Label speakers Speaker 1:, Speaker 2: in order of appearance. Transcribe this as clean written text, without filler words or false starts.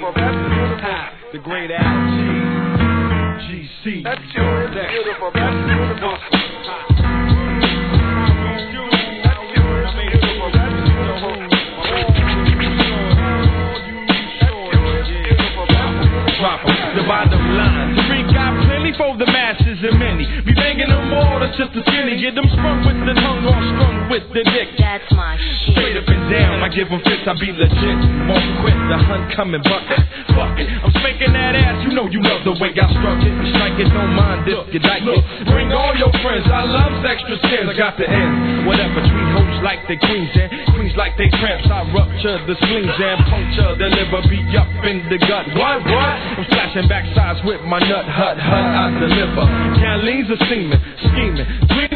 Speaker 1: beautiful. That's beautiful.
Speaker 2: The great Al G. GC.
Speaker 1: That sure is beautiful. That's beautiful.
Speaker 2: The bottom line, the ring got plenty for the masses and many. Be banging them all, that's just the skinny. Get them sprung with the tongue or strung with the dick.
Speaker 3: That's my shit.
Speaker 2: Straight up and down, I give them fits, I be legit. Won't quit, the hunt coming bucket. Fuck it, I'm spanking that ass, you know you love the way I struck it. Strike it, don't mind if you like it. Bring all your friends, I love extra sins. I got the end, whatever, treat hoes like they queens and queens like they tramps. I rupture the slings and puncture the liver, be up in the gut. What? I'm flashing backsides with my nut, hut, I deliver. Callie's a seaman, scheming.